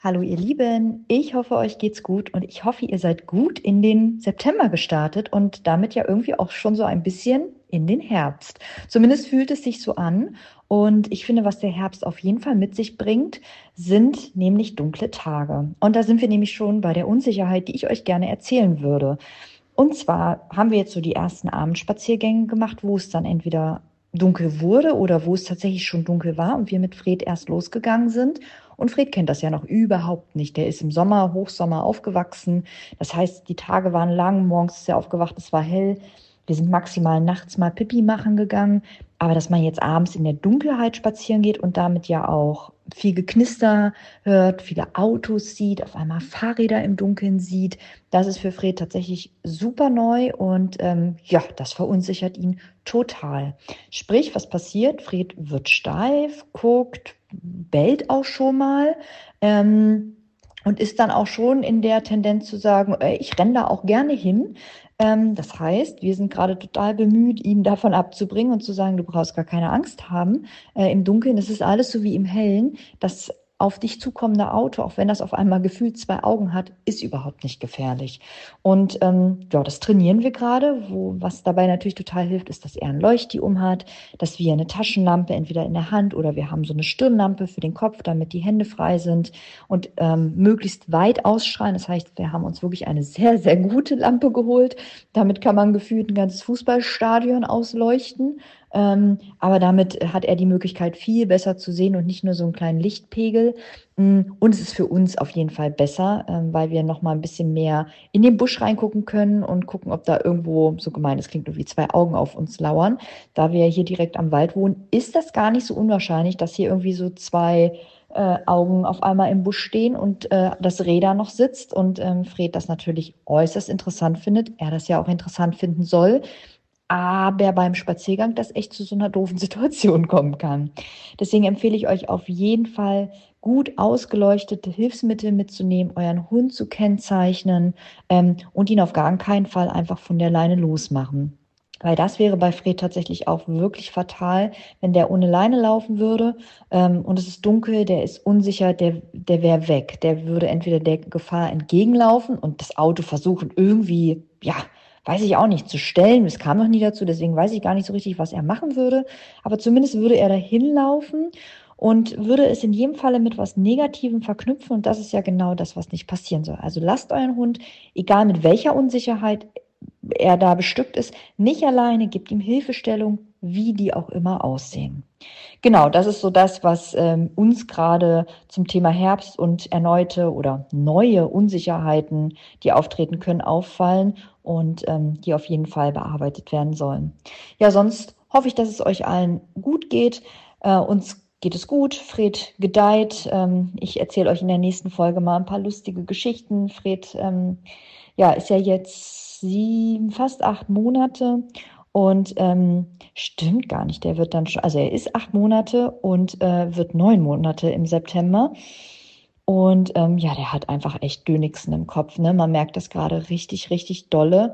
Hallo ihr Lieben, ich hoffe, euch geht's gut und ich hoffe, ihr seid gut in den September gestartet und damit ja irgendwie auch schon so ein bisschen in den Herbst. Zumindest fühlt es sich so an und ich finde, was der Herbst auf jeden Fall mit sich bringt, sind nämlich dunkle Tage. Und da sind wir nämlich schon bei der Unsicherheit, die ich euch gerne erzählen würde. Und zwar haben wir jetzt so die ersten Abendspaziergänge gemacht, wo es dann entweder dunkel wurde oder wo es tatsächlich schon dunkel war und wir mit Fred erst losgegangen sind. Und Fred kennt das ja noch überhaupt nicht. Der ist im Sommer, Hochsommer aufgewachsen. Das heißt, die Tage waren lang, morgens ist er aufgewacht, es war hell. Wir sind maximal nachts mal Pipi machen gegangen. Aber dass man jetzt abends in der Dunkelheit spazieren geht und damit ja auch viel Geknister hört, viele Autos sieht, auf einmal Fahrräder im Dunkeln sieht, das ist für Fred tatsächlich super neu und ja, das verunsichert ihn total. Sprich, was passiert? Fred wird steif, guckt, bellt auch schon mal ähm, und ist dann auch schon in der Tendenz zu sagen, ich renne da auch gerne hin. Das heißt, wir sind gerade total bemüht, ihn davon abzubringen und zu sagen, du brauchst gar keine Angst haben. Im Dunkeln, das ist alles so wie im Hellen. Das auf dich zukommende Auto, auch wenn das auf einmal gefühlt zwei Augen hat, ist überhaupt nicht gefährlich. Und ja, das trainieren wir gerade. Was dabei natürlich total hilft, ist, dass er ein Leuchti hat, dass wir eine Taschenlampe entweder in der Hand oder wir haben so eine Stirnlampe für den Kopf, damit die Hände frei sind und möglichst weit ausstrahlen. Das heißt, wir haben uns wirklich eine sehr, sehr gute Lampe geholt. Damit kann man gefühlt ein ganzes Fußballstadion ausleuchten. Aber damit hat er die Möglichkeit, viel besser zu sehen und nicht nur so einen kleinen Lichtpegel. Und es ist für uns auf jeden Fall besser, weil wir noch mal ein bisschen mehr in den Busch reingucken können und gucken, ob da irgendwo, so gemein, es klingt irgendwie zwei Augen auf uns lauern. Da wir hier direkt am Wald wohnen, ist das gar nicht so unwahrscheinlich, dass hier irgendwie so zwei Augen auf einmal im Busch stehen und das Reh da noch sitzt und Fred das natürlich äußerst interessant findet. Er das ja auch interessant finden soll, aber beim Spaziergang das echt zu so einer doofen Situation kommen kann. Deswegen empfehle ich euch auf jeden Fall, gut ausgeleuchtete Hilfsmittel mitzunehmen, euren Hund zu kennzeichnen und ihn auf gar keinen Fall einfach von der Leine losmachen. Weil das wäre bei Fred tatsächlich auch wirklich fatal, wenn der ohne Leine laufen würde und es ist dunkel, der ist unsicher, der wäre weg. Der würde entweder der Gefahr entgegenlaufen und das Auto versuchen irgendwie, ja, weiß ich auch nicht, zu stellen. Es kam noch nie dazu, deswegen weiß ich gar nicht so richtig, was er machen würde. Aber zumindest würde er dahin laufen und würde es in jedem Falle mit was Negativem verknüpfen. Und das ist ja genau das, was nicht passieren soll. Also lasst euren Hund, egal mit welcher Unsicherheit er da bestückt ist, nicht alleine, gebt ihm Hilfestellung, wie die auch immer aussehen. Genau, das ist so das, was uns gerade zum Thema Herbst und erneute oder neue Unsicherheiten, die auftreten können, auffallen und die auf jeden Fall bearbeitet werden sollen. Ja, sonst hoffe ich, dass es euch allen gut geht. Uns geht es gut. Fred gedeiht. Ich erzähle euch in der nächsten Folge mal ein paar lustige Geschichten. Fred ja, ist ja jetzt fast 8 Monate und stimmt gar nicht. Der wird dann schon, also er ist 8 Monate und wird 9 Monate im September. Und ja, der hat einfach echt Dönigsen im Kopf, ne? Man merkt das gerade richtig, richtig dolle.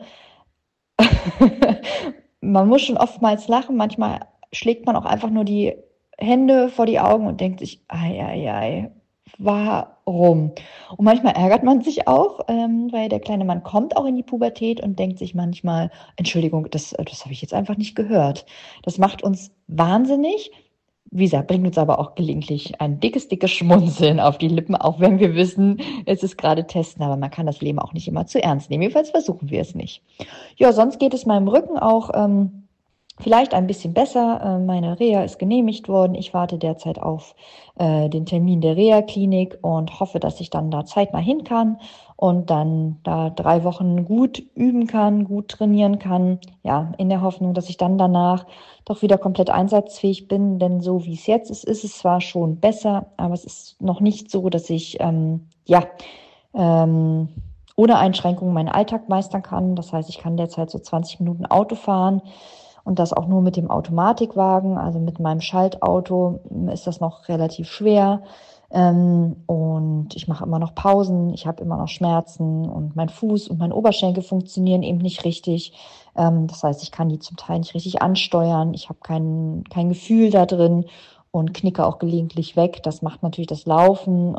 Man muss schon oftmals lachen, manchmal schlägt man auch einfach nur die Hände vor die Augen und denkt sich, ei, ei, ei, warum? Und manchmal ärgert man sich auch, weil der kleine Mann kommt auch in die Pubertät und denkt sich manchmal, Entschuldigung, das habe ich jetzt einfach nicht gehört. Das macht uns wahnsinnig. Wie gesagt, bringt uns aber auch gelegentlich ein dickes, dickes Schmunzeln auf die Lippen, auch wenn wir wissen, es ist gerade Testen, aber man kann das Leben auch nicht immer zu ernst nehmen. Jedenfalls versuchen wir es nicht. Ja, sonst geht es meinem Rücken auch vielleicht ein bisschen besser. Meine Reha ist genehmigt worden. Ich warte derzeit auf den Termin der Reha-Klinik und hoffe, dass ich dann da zeitnah hin kann und dann da 3 Wochen gut üben kann, gut trainieren kann. Ja, in der Hoffnung, dass ich dann danach doch wieder komplett einsatzfähig bin. Denn so wie es jetzt ist, ist es zwar schon besser, aber es ist noch nicht so, dass ich ja ähm, ohne Einschränkungen meinen Alltag meistern kann. Das heißt, ich kann derzeit so 20 Minuten Auto fahren und das auch nur mit dem Automatikwagen. Also mit meinem Schaltauto ist das noch relativ schwer. Und ich mache immer noch Pausen, ich habe immer noch Schmerzen und mein Fuß und mein Oberschenkel funktionieren eben nicht richtig. Das heißt, ich kann die zum Teil nicht richtig ansteuern. Ich habe kein Gefühl da drin und knicke auch gelegentlich weg. Das macht natürlich das Laufen und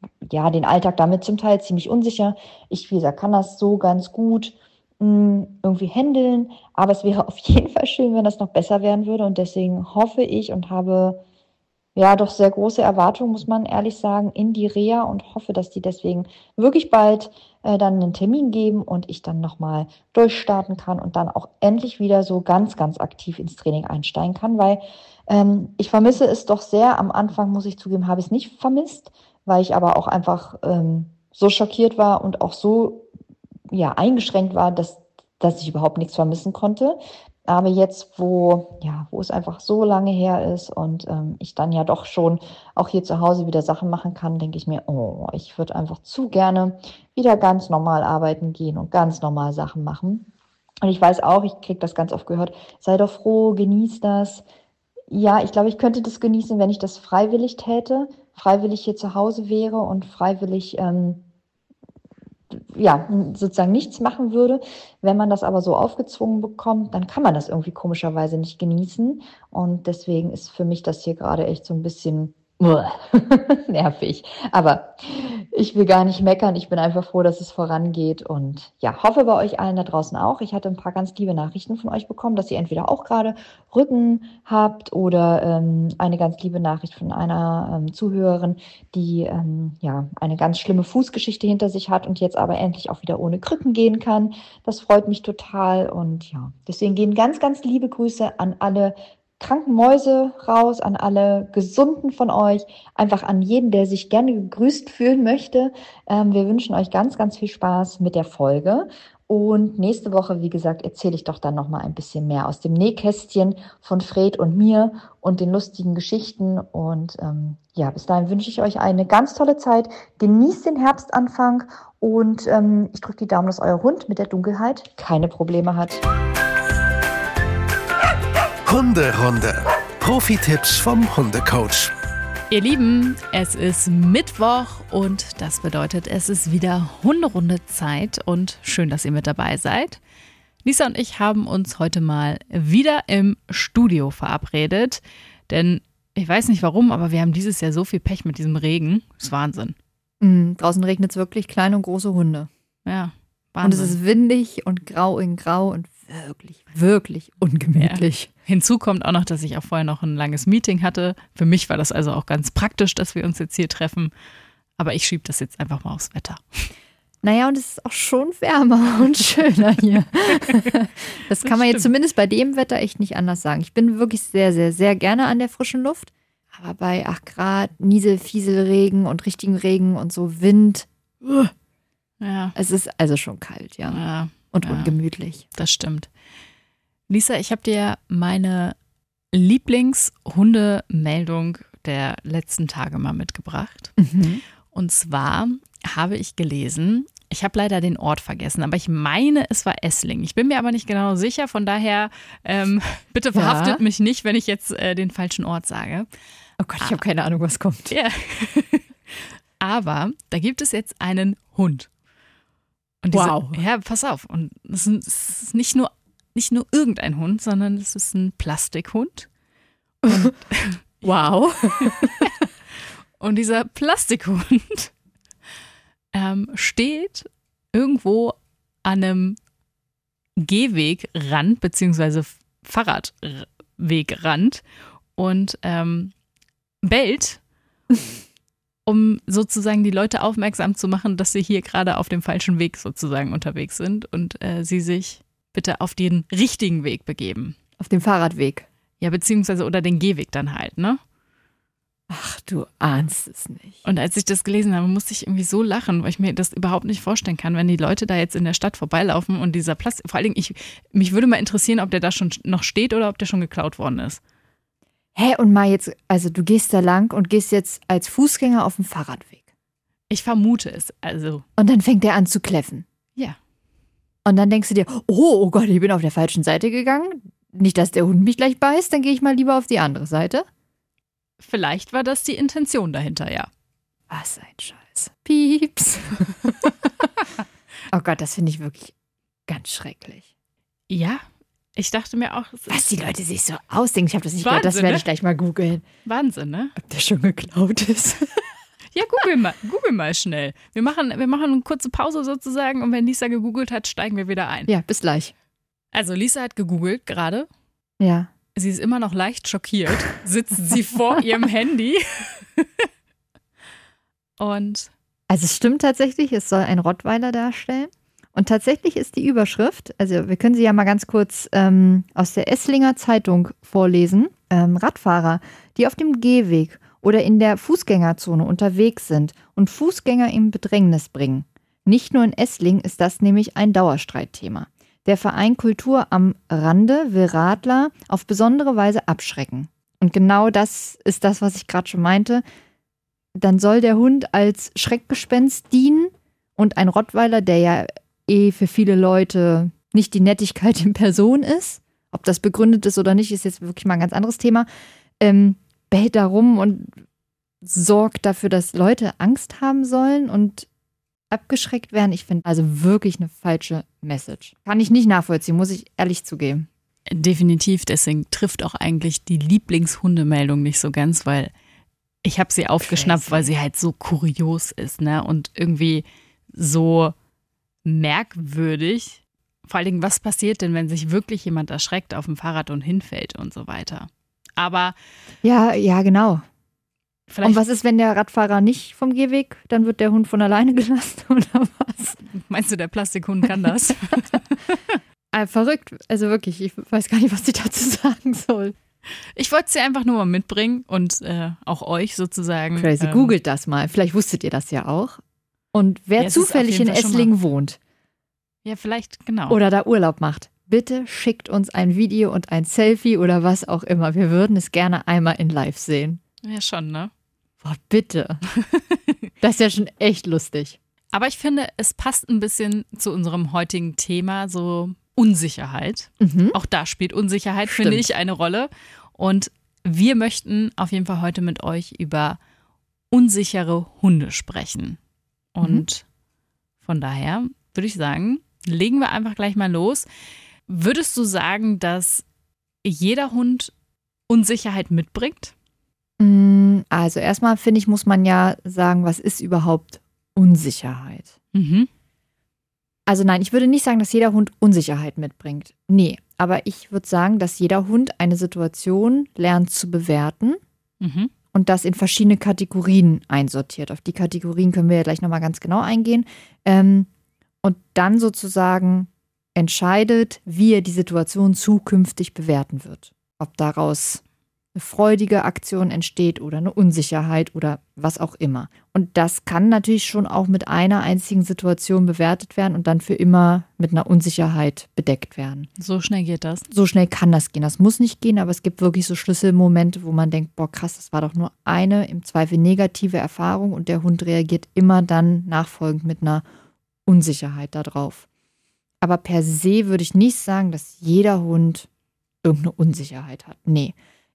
ja, den Alltag damit zum Teil ziemlich unsicher. Ich, wie gesagt, kann das so ganz gut irgendwie handeln, aber es wäre auf jeden Fall schön, wenn das noch besser werden würde und deswegen hoffe ich und habe ja doch sehr große Erwartungen, muss man ehrlich sagen, in die Reha und hoffe, dass die deswegen wirklich bald dann einen Termin geben und ich dann nochmal durchstarten kann und dann auch endlich wieder so ganz, ganz aktiv ins Training einsteigen kann, weil ich vermisse es doch sehr. Am Anfang, muss ich zugeben, habe ich es nicht vermisst, weil ich aber auch einfach so schockiert war und auch so ja, eingeschränkt war, dass ich überhaupt nichts vermissen konnte. Aber jetzt, wo es einfach so lange her ist und ich dann ja doch schon auch hier zu Hause wieder Sachen machen kann, denke ich mir, oh, ich würde einfach zu gerne wieder ganz normal arbeiten gehen und ganz normal Sachen machen. Und ich weiß auch, ich kriege das ganz oft gehört, sei doch froh, genieß das. Ja, ich glaube, ich könnte das genießen, wenn ich das freiwillig täte, freiwillig hier zu Hause wäre und freiwillig ja, sozusagen nichts machen würde. Wenn man das aber so aufgezwungen bekommt, dann kann man das irgendwie komischerweise nicht genießen. Und deswegen ist für mich das hier gerade echt so ein bisschen nervig. Aber ich will gar nicht meckern. Ich bin einfach froh, dass es vorangeht und ja, hoffe bei euch allen da draußen auch. Ich hatte ein paar ganz liebe Nachrichten von euch bekommen, dass ihr entweder auch gerade Rücken habt oder eine ganz liebe Nachricht von einer Zuhörerin, die ja eine ganz schlimme Fußgeschichte hinter sich hat und jetzt aber endlich auch wieder ohne Krücken gehen kann. Das freut mich total und ja, deswegen gehen ganz, ganz liebe Grüße an alle kranken Mäuse raus, an alle Gesunden von euch, einfach an jeden, der sich gerne gegrüßt fühlen möchte. Wir wünschen euch ganz, ganz viel Spaß mit der Folge. Und nächste Woche, wie gesagt, erzähle ich doch dann noch mal ein bisschen mehr aus dem Nähkästchen von Fred und mir und den lustigen Geschichten. Und ja, bis dahin wünsche ich euch eine ganz tolle Zeit. Genießt den Herbstanfang und ich drücke die Daumen, dass euer Hund mit der Dunkelheit keine Probleme hat. Hunderunde. Profi-Tipps vom Hundecoach. Ihr Lieben, es ist Mittwoch und das bedeutet, es ist wieder Hunderunde-Zeit und schön, dass ihr mit dabei seid. Lisa und ich haben uns heute mal wieder im Studio verabredet, denn ich weiß nicht warum, aber wir haben dieses Jahr so viel Pech mit diesem Regen. Das ist Wahnsinn. Draußen regnet es wirklich, kleine und große Hunde. Ja, Wahnsinn. Und es ist windig und grau in grau und wirklich, wirklich ungemütlich. Ja. Hinzu kommt auch noch, dass ich auch vorher noch ein langes Meeting hatte. Für mich war das also auch ganz praktisch, dass wir uns jetzt hier treffen. Aber ich schiebe das jetzt einfach mal aufs Wetter. Naja, und es ist auch schon wärmer und schöner hier. Das kann man jetzt zumindest bei dem Wetter echt nicht anders sagen. Ich bin wirklich sehr, sehr, sehr gerne an der frischen Luft. Aber bei 8 Grad, Niesel, Fieselregen und richtigen Regen und so Wind, ja. Es ist also schon kalt, ja. Und ungemütlich. Das stimmt. Lisa, ich habe dir meine Lieblingshundemeldung der letzten Tage mal mitgebracht. Mhm. Und zwar habe ich gelesen, ich habe leider den Ort vergessen, aber ich meine, es war Essling. Ich bin mir aber nicht genau sicher, von daher bitte verhaftet mich nicht, wenn ich jetzt den falschen Ort sage. Oh Gott, ich habe keine Ahnung, was kommt. Ja. Aber da gibt es jetzt einen Hund. Und wow. Ja, pass auf. Und es ist nicht nur irgendein Hund, sondern es ist ein Plastikhund. Und wow. Und dieser Plastikhund steht irgendwo an einem Gehwegrand beziehungsweise Fahrradwegrand und bellt, um sozusagen die Leute aufmerksam zu machen, dass sie hier gerade auf dem falschen Weg sozusagen unterwegs sind und sie sich bitte auf den richtigen Weg begeben. Auf dem Fahrradweg. Ja, beziehungsweise oder den Gehweg dann halt, ne? Ach, du ahnst es nicht. Und als ich das gelesen habe, musste ich irgendwie so lachen, weil ich mir das überhaupt nicht vorstellen kann, wenn die Leute da jetzt in der Stadt vorbeilaufen und dieser Plastik, vor allen Dingen, mich würde mal interessieren, ob der da schon noch steht oder ob der schon geklaut worden ist. Hä, und mal jetzt, also du gehst da lang und gehst jetzt als Fußgänger auf dem Fahrradweg. Ich vermute es, also. Und dann fängt der an zu kläffen. Ja. Und dann denkst du dir, oh Gott, ich bin auf der falschen Seite gegangen. Nicht, dass der Hund mich gleich beißt, dann gehe ich mal lieber auf die andere Seite. Vielleicht war das die Intention dahinter, ja. Was ein Scheiß. Pieps. Oh Gott, das finde ich wirklich ganz schrecklich. Ja, ich dachte mir auch. Was die Leute sich so ausdenken, ich habe das nicht Wahnsinn, gehört, das werde ne? ich gleich mal googeln. Wahnsinn, ne? Ob der schon geklaut ist. Ja, google mal schnell. Wir machen eine kurze Pause sozusagen und wenn Lisa gegoogelt hat, steigen wir wieder ein. Ja, bis gleich. Also Lisa hat gegoogelt gerade. Ja. Sie ist immer noch leicht schockiert. Sitzt sie vor ihrem Handy. Und Also es stimmt tatsächlich, es soll ein Rottweiler darstellen. Und tatsächlich ist die Überschrift, also wir können sie ja mal ganz kurz aus der Esslinger Zeitung vorlesen. Radfahrer, die auf dem Gehweg oder in der Fußgängerzone unterwegs sind und Fußgänger in Bedrängnis bringen. Nicht nur in Esslingen ist das nämlich ein Dauerstreitthema. Der Verein Kultur am Rande will Radler auf besondere Weise abschrecken. Und genau das ist das, was ich gerade schon meinte. Dann soll der Hund als Schreckgespenst dienen und ein Rottweiler, der ja für viele Leute nicht die Nettigkeit in Person ist, ob das begründet ist oder nicht, ist jetzt wirklich mal ein ganz anderes Thema, bellt da rum und sorgt dafür, dass Leute Angst haben sollen und abgeschreckt werden. Ich finde also wirklich eine falsche Message. Kann ich nicht nachvollziehen, muss ich ehrlich zugeben. definitiv, deswegen trifft auch eigentlich die Lieblingshundemeldung nicht so ganz, weil ich habe sie aufgeschnappt, weil sie halt so kurios ist, ne? Und irgendwie so merkwürdig. Vor allen Dingen, was passiert denn, wenn sich wirklich jemand erschreckt auf dem Fahrrad und hinfällt und so weiter? Aber Ja, genau. vielleicht Und was ist, wenn der Radfahrer nicht vom Gehweg, dann wird der Hund von alleine gelassen oder was? meinst du, der Plastikhund kann das? Verrückt, also wirklich, ich weiß gar nicht, was ich dazu sagen soll. Ich wollte sie einfach nur mal mitbringen und auch euch sozusagen. Crazy, googelt das mal, vielleicht wusstet ihr das ja auch. Und wer Ja, es ist zufällig auf jeden in Fall schon Esslingen wohnt Ja, vielleicht, genau. oder da Urlaub macht, bitte schickt uns ein Video und ein Selfie oder was auch immer. Wir würden es gerne einmal in live sehen. Ja, schon, ne? Boah, bitte. Das ist ja schon echt lustig. Aber ich finde, es passt ein bisschen zu unserem heutigen Thema, so Unsicherheit. Auch da spielt Unsicherheit, finde Stimmt. ich, eine Rolle. Und wir möchten auf jeden Fall heute mit euch über unsichere Hunde sprechen. Und von daher würde ich sagen, legen wir einfach gleich mal los. Würdest du sagen, dass jeder Hund Unsicherheit mitbringt? Also erstmal finde ich, muss man ja sagen, was ist überhaupt Unsicherheit? Mhm. Also nein, ich würde nicht sagen, dass jeder Hund Unsicherheit mitbringt. Nee, aber ich würde sagen, dass jeder Hund eine Situation lernt zu bewerten Mhm. und das in verschiedene Kategorien einsortiert. Auf die Kategorien können wir ja gleich nochmal ganz genau eingehen. Und dann sozusagen entscheidet, wie er die Situation zukünftig bewerten wird. Ob daraus eine freudige Aktion entsteht oder eine Unsicherheit oder was auch immer. Und das kann natürlich schon auch mit einer einzigen Situation bewertet werden und dann für immer mit einer Unsicherheit bedeckt werden. So schnell geht das. So schnell kann das gehen. Das muss nicht gehen, aber es gibt wirklich so Schlüsselmomente, wo man denkt, boah krass, das war doch nur eine im Zweifel negative Erfahrung und der Hund reagiert immer dann nachfolgend mit einer Unsicherheit darauf. Aber per se würde ich nicht sagen, dass jeder Hund irgendeine Unsicherheit hat. Nee.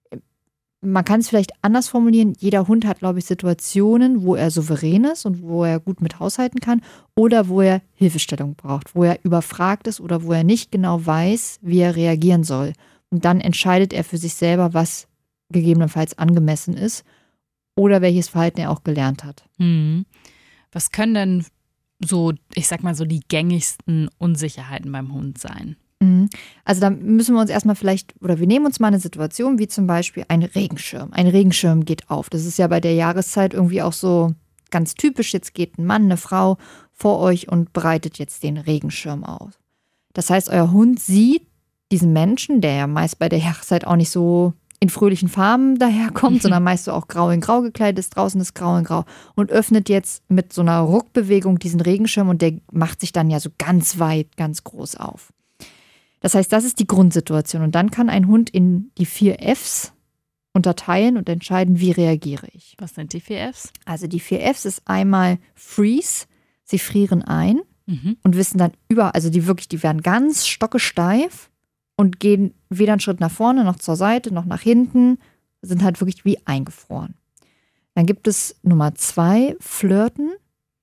Man kann es vielleicht anders formulieren. Jeder Hund hat, glaube ich, Situationen, wo er souverän ist und wo er gut mit haushalten kann oder wo er Hilfestellung braucht, wo er überfragt ist oder wo er nicht genau weiß, wie er reagieren soll. Und dann entscheidet er für sich selber, was gegebenenfalls angemessen ist oder welches Verhalten er auch gelernt hat. Mhm. Was können denn so, ich sag mal so, die gängigsten Unsicherheiten beim Hund sein? Also da müssen wir uns erstmal vielleicht, oder wir nehmen uns mal eine Situation, wie zum Beispiel ein Regenschirm. Ein Regenschirm geht auf. Das ist ja bei der Jahreszeit irgendwie auch so ganz typisch. Jetzt geht ein Mann, eine Frau vor euch und breitet jetzt den Regenschirm aus. Das heißt, euer Hund sieht diesen Menschen, der ja meist bei der Jahreszeit auch nicht so in fröhlichen Farben daherkommt, sondern meist so auch grau in grau gekleidet ist, draußen ist grau in grau und öffnet jetzt mit so einer Ruckbewegung diesen Regenschirm und der macht sich dann ja so ganz weit, ganz groß auf. Das heißt, das ist die Grundsituation. Und dann kann ein Hund in die 4 Fs unterteilen und entscheiden, wie reagiere ich. Was sind die 4 Fs? Also die 4 Fs ist einmal Freeze, sie frieren ein und wissen dann also die werden ganz stockesteif und gehen weder einen Schritt nach vorne, noch zur Seite, noch nach hinten, sind halt wirklich wie eingefroren. Dann gibt es Nummer 2, Flirten.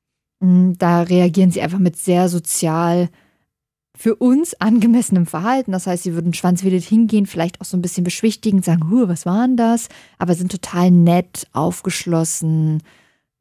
Da reagieren sie einfach mit sehr sozial für uns angemessenem Verhalten. Das heißt, sie würden schwanzwedelt hingehen, vielleicht auch so ein bisschen beschwichtigen, sagen, was war denn das? Aber sind total nett, aufgeschlossen,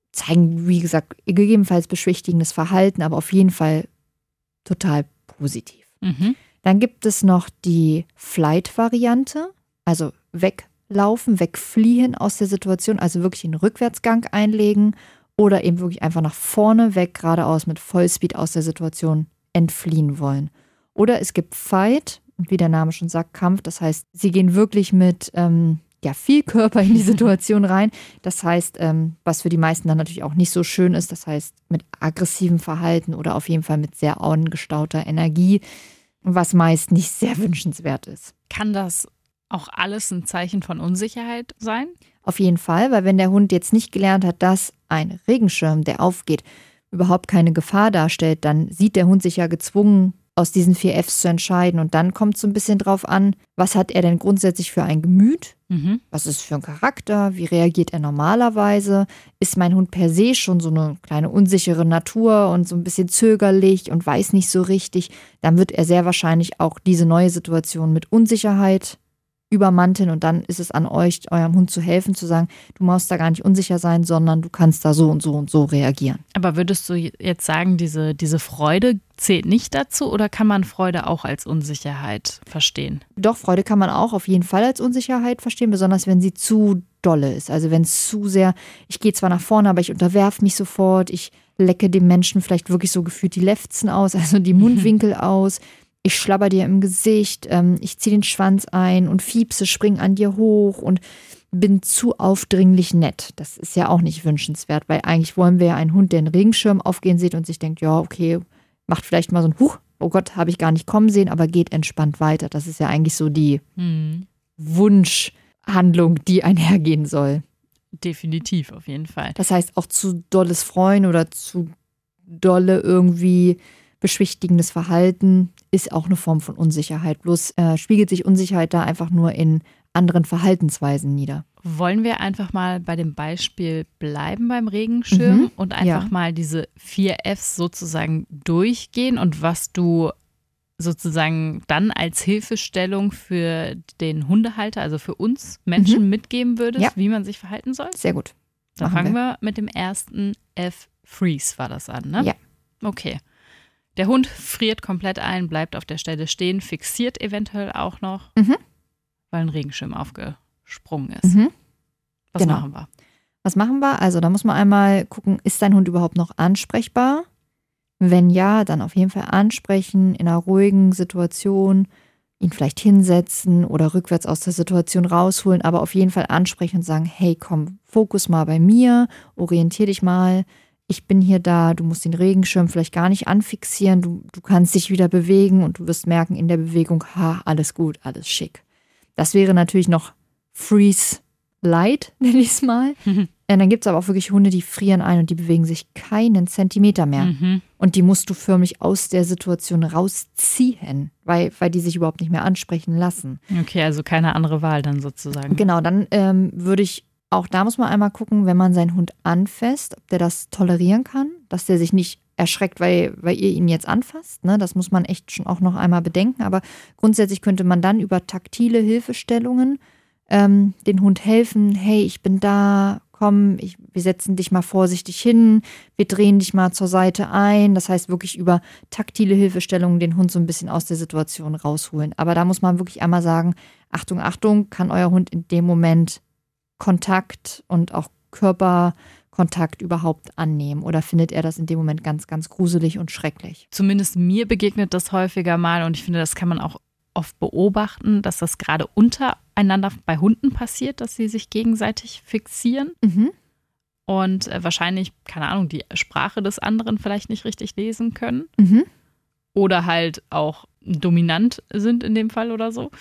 zeigen, wie gesagt, gegebenenfalls beschwichtigendes Verhalten, aber auf jeden Fall total positiv. Dann gibt es noch die Flight-Variante, also weglaufen, wegfliehen aus der Situation, also wirklich einen Rückwärtsgang einlegen oder eben wirklich einfach nach vorne weg, geradeaus mit Vollspeed aus der Situation entfliehen wollen. Oder es gibt Fight, und wie der Name schon sagt, Kampf, das heißt, sie gehen wirklich mit viel Körper in die Situation rein. Das heißt, was für die meisten dann natürlich auch nicht so schön ist, das heißt mit aggressivem Verhalten oder auf jeden Fall mit sehr angestauter Energie, was meist nicht sehr wünschenswert ist. Kann das auch alles ein Zeichen von Unsicherheit sein? Auf jeden Fall, weil wenn der Hund jetzt nicht gelernt hat, dass ein Regenschirm, der aufgeht, überhaupt keine Gefahr darstellt, dann sieht der Hund sich ja gezwungen, aus diesen 4 Fs zu entscheiden. Und dann kommt es so ein bisschen drauf an, was hat er denn grundsätzlich für ein Gemüt? Was ist für ein Charakter? Wie reagiert er normalerweise? Ist mein Hund per se schon so eine kleine unsichere Natur und so ein bisschen zögerlich und weiß nicht so richtig? Dann wird er sehr wahrscheinlich auch diese neue Situation mit Unsicherheit übermanteln. Und dann ist es an euch, eurem Hund zu helfen, zu sagen, du musst da gar nicht unsicher sein, sondern du kannst da so und so und so reagieren. Aber würdest du jetzt sagen, diese Freude zählt nicht dazu oder kann man Freude auch als Unsicherheit verstehen? Doch, Freude kann man auch auf jeden Fall als Unsicherheit verstehen, besonders wenn sie zu dolle ist. Also wenn es zu sehr, ich gehe zwar nach vorne, aber ich unterwerfe mich sofort, ich lecke dem Menschen vielleicht wirklich so gefühlt die Lefzen aus, also die Mundwinkel aus. Ich schlabber dir im Gesicht, ich ziehe den Schwanz ein und fiepse, spring an dir hoch und bin zu aufdringlich nett. Das ist ja auch nicht wünschenswert, weil eigentlich wollen wir ja einen Hund, der einen Regenschirm aufgehen sieht und sich denkt, ja, okay, macht vielleicht mal so ein Huch, oh Gott, habe ich gar nicht kommen sehen, aber geht entspannt weiter. Das ist ja eigentlich so die Wunschhandlung, die einhergehen soll. Definitiv, auf jeden Fall. Das heißt, auch zu dolles Freuen oder zu dolle irgendwie beschwichtigendes Verhalten ist auch eine Form von Unsicherheit. Bloß spiegelt sich Unsicherheit da einfach nur in anderen Verhaltensweisen nieder. Wollen wir einfach mal bei dem Beispiel bleiben beim Regenschirm und einfach mal diese 4 Fs sozusagen durchgehen und was du sozusagen dann als Hilfestellung für den Hundehalter, also für uns Menschen mitgeben würdest, wie man sich verhalten soll? Sehr gut. Dann fangen wir mit dem ersten F, Freeze war das an, ne? Ja. Okay. Der Hund friert komplett ein, bleibt auf der Stelle stehen, fixiert eventuell auch noch, weil ein Regenschirm aufgesprungen ist. Was machen wir? Was machen wir? Also da muss man einmal gucken, ist dein Hund überhaupt noch ansprechbar? Wenn ja, dann auf jeden Fall ansprechen, in einer ruhigen Situation, ihn vielleicht hinsetzen oder rückwärts aus der Situation rausholen, aber auf jeden Fall ansprechen und sagen, hey komm, Fokus mal bei mir, orientier dich mal. Ich bin hier da, du musst den Regenschirm vielleicht gar nicht anfixieren, du kannst dich wieder bewegen und du wirst merken in der Bewegung, alles gut, alles schick. Das wäre natürlich noch Freeze Light, nenne ich es mal. Dann gibt es aber auch wirklich Hunde, die frieren ein und die bewegen sich keinen Zentimeter mehr. Und die musst du förmlich aus der Situation rausziehen, weil die sich überhaupt nicht mehr ansprechen lassen. Okay, also keine andere Wahl dann sozusagen. Genau, dann würde ich auch da muss man einmal gucken, wenn man seinen Hund anfasst, ob der das tolerieren kann, dass der sich nicht erschreckt, weil ihr ihn jetzt anfasst. Ne? Das muss man echt schon auch noch einmal bedenken. Aber grundsätzlich könnte man dann über taktile Hilfestellungen den Hund helfen. Hey, ich bin da, komm, wir setzen dich mal vorsichtig hin, wir drehen dich mal zur Seite ein. Das heißt wirklich über taktile Hilfestellungen den Hund so ein bisschen aus der Situation rausholen. Aber da muss man wirklich einmal sagen, Achtung, Achtung, kann euer Hund in dem Moment Kontakt und auch Körperkontakt überhaupt annehmen? Oder findet er das in dem Moment ganz, ganz gruselig und schrecklich? Zumindest mir begegnet das häufiger mal und ich finde, das kann man auch oft beobachten, dass das gerade untereinander bei Hunden passiert, dass sie sich gegenseitig fixieren und wahrscheinlich, keine Ahnung, die Sprache des anderen vielleicht nicht richtig lesen können oder halt auch dominant sind in dem Fall oder so.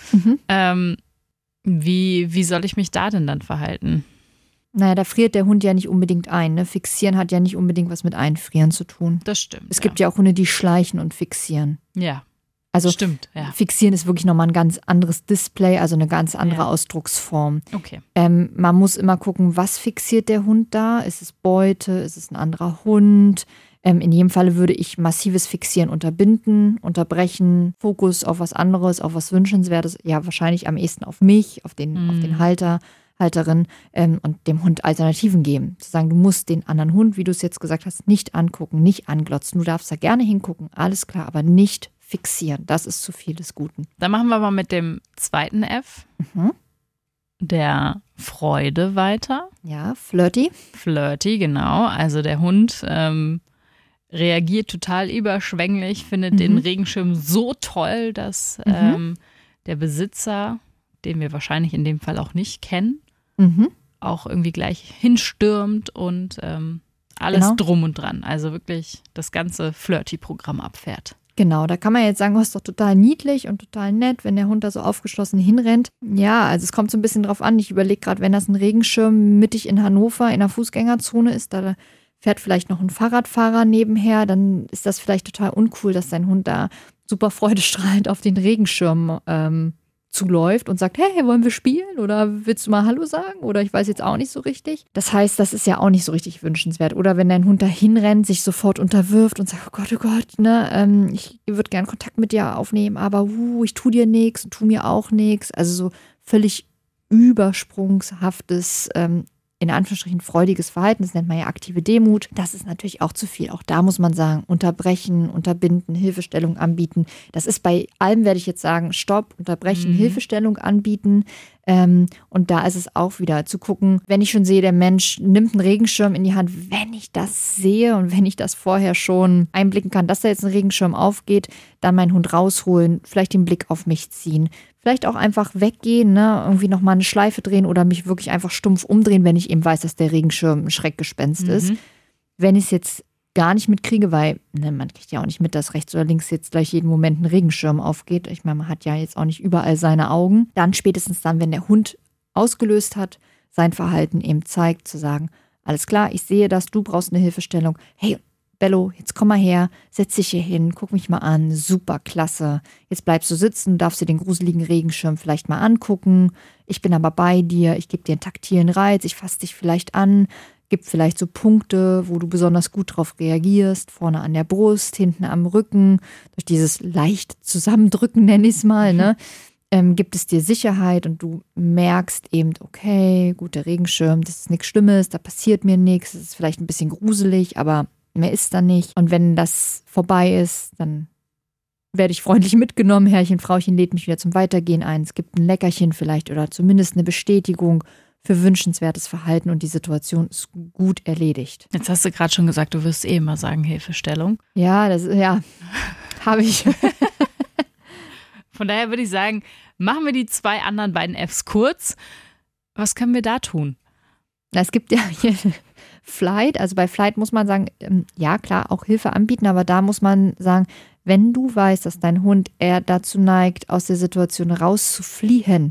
Wie soll ich mich da denn dann verhalten? Naja, da friert der Hund ja nicht unbedingt ein. Ne? Fixieren hat ja nicht unbedingt was mit Einfrieren zu tun. Das stimmt. Es gibt ja auch Hunde, die schleichen und fixieren. Ja, also stimmt. Ja. Fixieren ist wirklich nochmal ein ganz anderes Display, also eine ganz andere Ausdrucksform. Okay. Man muss immer gucken, was fixiert der Hund da? Ist es Beute? Ist es ein anderer Hund? In jedem Falle würde ich massives Fixieren unterbinden, unterbrechen, Fokus auf was anderes, auf was Wünschenswertes, ja wahrscheinlich am ehesten auf mich, auf den Halter Halterin und dem Hund Alternativen geben. Zu sagen, du musst den anderen Hund, wie du es jetzt gesagt hast, nicht angucken, nicht anglotzen. Du darfst da gerne hingucken, alles klar, aber nicht fixieren. Das ist zu viel des Guten. Dann machen wir mal mit dem zweiten F, der Freude weiter. Ja, flirty. Flirty, genau. Also der Hund reagiert total überschwänglich, findet den Regenschirm so toll, dass der Besitzer, den wir wahrscheinlich in dem Fall auch nicht kennen, auch irgendwie gleich hinstürmt und alles drum und dran. Also wirklich das ganze Flirty-Programm abfährt. Genau, da kann man jetzt sagen, oh, ist doch total niedlich und total nett, wenn der Hund da so aufgeschlossen hinrennt. Ja, also es kommt so ein bisschen drauf an. Ich überlege gerade, wenn das ein Regenschirm mittig in Hannover in der Fußgängerzone ist, da fährt vielleicht noch ein Fahrradfahrer nebenher, dann ist das vielleicht total uncool, dass dein Hund da super freudestrahlend auf den Regenschirm zuläuft und sagt, hey, wollen wir spielen? Oder willst du mal Hallo sagen? Oder ich weiß jetzt auch nicht so richtig. Das heißt, das ist ja auch nicht so richtig wünschenswert. Oder wenn dein Hund da hinrennt, sich sofort unterwirft und sagt, oh Gott, ne, ich würde gern Kontakt mit dir aufnehmen, aber ich tu dir nichts und tu mir auch nichts. Also so völlig übersprungshaftes, in Anführungsstrichen freudiges Verhalten, das nennt man ja aktive Demut. Das ist natürlich auch zu viel. Auch da muss man sagen, unterbrechen, unterbinden, Hilfestellung anbieten. Das ist bei allem, werde ich jetzt sagen, Stopp, unterbrechen, Hilfestellung anbieten. Und da ist es auch wieder zu gucken, wenn ich schon sehe, der Mensch nimmt einen Regenschirm in die Hand, wenn ich das sehe und wenn ich das vorher schon einblicken kann, dass da jetzt ein Regenschirm aufgeht, dann meinen Hund rausholen, vielleicht den Blick auf mich ziehen. Vielleicht auch einfach weggehen, ne? Irgendwie nochmal eine Schleife drehen oder mich wirklich einfach stumpf umdrehen, wenn ich eben weiß, dass der Regenschirm ein Schreckgespenst ist. Wenn ich es jetzt gar nicht mitkriege, weil man kriegt ja auch nicht mit, dass rechts oder links jetzt gleich jeden Moment ein Regenschirm aufgeht. Ich meine, man hat ja jetzt auch nicht überall seine Augen. Dann spätestens dann, wenn der Hund ausgelöst hat, sein Verhalten eben zeigt, zu sagen, alles klar, ich sehe das, du brauchst eine Hilfestellung. Hey, Bello, jetzt komm mal her, setz dich hier hin, guck mich mal an, super, klasse. Jetzt bleibst du sitzen, darfst dir den gruseligen Regenschirm vielleicht mal angucken. Ich bin aber bei dir, ich gebe dir einen taktilen Reiz, ich fasse dich vielleicht an, gebe vielleicht so Punkte, wo du besonders gut drauf reagierst, vorne an der Brust, hinten am Rücken, durch dieses leicht Zusammendrücken, nenne ich es mal, ne? Gibt es dir Sicherheit und du merkst eben, okay, gut, der Regenschirm, das ist nichts Schlimmes, da passiert mir nichts, das ist vielleicht ein bisschen gruselig, aber mehr ist da nicht. Und wenn das vorbei ist, dann werde ich freundlich mitgenommen. Herrchen, Frauchen lädt mich wieder zum Weitergehen ein. Es gibt ein Leckerchen vielleicht oder zumindest eine Bestätigung für wünschenswertes Verhalten und die Situation ist gut erledigt. Jetzt hast du gerade schon gesagt, du wirst eh immer sagen Hilfestellung. Ja, habe ich. Von daher würde ich sagen, machen wir die zwei anderen beiden Fs kurz. Was können wir da tun? Es gibt ja hier Flight, also bei Flight muss man sagen, ja klar, auch Hilfe anbieten, aber da muss man sagen, wenn du weißt, dass dein Hund eher dazu neigt, aus der Situation rauszufliehen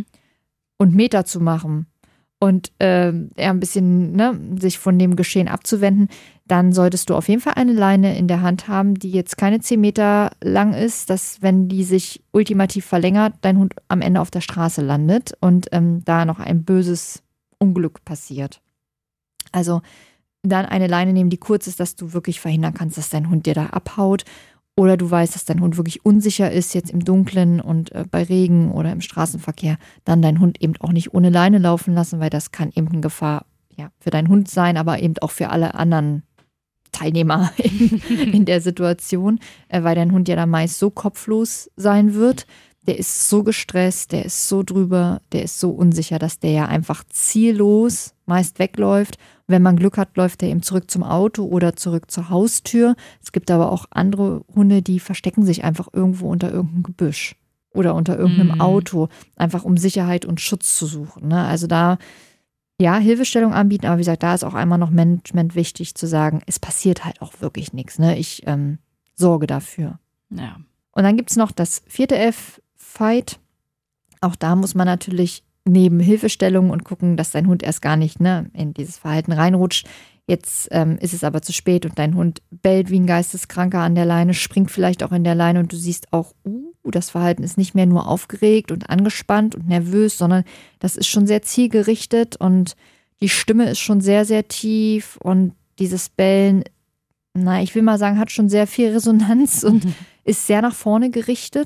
und Meter zu machen und eher ein bisschen sich von dem Geschehen abzuwenden, dann solltest du auf jeden Fall eine Leine in der Hand haben, die jetzt keine 10 Meter lang ist, dass wenn die sich ultimativ verlängert, dein Hund am Ende auf der Straße landet und da noch ein böses Unglück passiert. Also dann eine Leine nehmen, die kurz ist, dass du wirklich verhindern kannst, dass dein Hund dir da abhaut. Oder du weißt, dass dein Hund wirklich unsicher ist, jetzt im Dunkeln und bei Regen oder im Straßenverkehr, dann deinen Hund eben auch nicht ohne Leine laufen lassen, weil das kann eben eine Gefahr für deinen Hund sein, aber eben auch für alle anderen Teilnehmer in der Situation, weil dein Hund ja dann meist so kopflos sein wird. Der ist so gestresst, der ist so drüber, der ist so unsicher, dass der ja einfach ziellos meist wegläuft. Wenn man Glück hat, läuft er eben zurück zum Auto oder zurück zur Haustür. Es gibt aber auch andere Hunde, die verstecken sich einfach irgendwo unter irgendeinem Gebüsch oder unter irgendeinem Auto, einfach um Sicherheit und Schutz zu suchen. Ne? Also da, ja, Hilfestellung anbieten, aber wie gesagt, da ist auch einmal noch Management wichtig zu sagen, es passiert halt auch wirklich nichts. Ne? Ich sorge dafür. Ja. Und dann gibt es noch das 4. F, Fight. Auch da muss man natürlich neben Hilfestellung und gucken, dass dein Hund erst gar nicht in dieses Verhalten reinrutscht. Jetzt ist es aber zu spät und dein Hund bellt wie ein Geisteskranker an der Leine, springt vielleicht auch in der Leine und du siehst auch, das Verhalten ist nicht mehr nur aufgeregt und angespannt und nervös, sondern das ist schon sehr zielgerichtet und die Stimme ist schon sehr, sehr tief und dieses Bellen, ich will mal sagen, hat schon sehr viel Resonanz und ist sehr nach vorne gerichtet.